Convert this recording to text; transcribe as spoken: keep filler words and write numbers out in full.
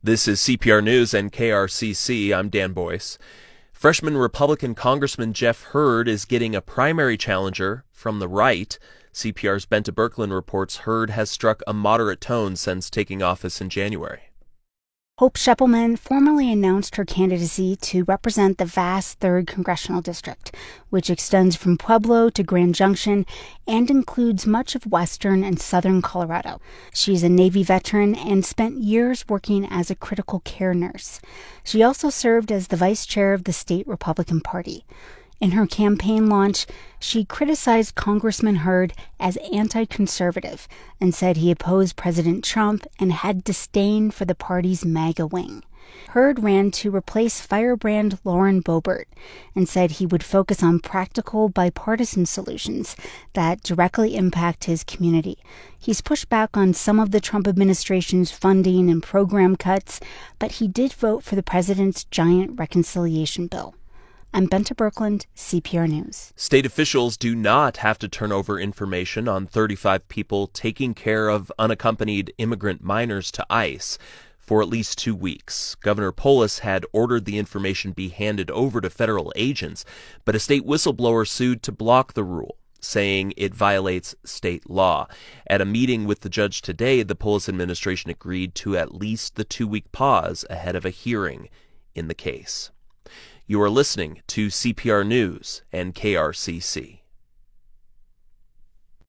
This is C P R News and K R C C. I'm Dan Boyce. Freshman Republican Congressman Jeff Hurd is getting a primary challenger from the right. C P R's Bente Birkeland reports Hurd has struck a moderate tone since taking office in January. Hope Schepelman formally announced her candidacy to represent the vast third Congressional District, which extends from Pueblo to Grand Junction and includes much of western and southern Colorado. She's a Navy veteran and spent years working as a critical care nurse. She also served as the vice chair of the state Republican Party. In her campaign launch, she criticized Congressman Hurd as anti-conservative and said he opposed President Trump and had disdain for the party's MAGA wing. Hurd ran to replace firebrand Lauren Boebert and said he would focus on practical, bipartisan solutions that directly impact his community. He's pushed back on some of the Trump administration's funding and program cuts, but he did vote for the president's giant reconciliation bill. I'm Bente Birkeland, C P R News. State officials do not have to turn over information on thirty-five people taking care of unaccompanied immigrant minors to ICE for at least two weeks. Governor Polis had ordered the information be handed over to federal agents, but a state whistleblower sued to block the rule, saying it violates state law. At a meeting with the judge today, the Polis administration agreed to at least the two-week pause ahead of a hearing in the case. You are listening to C P R News and K R C C.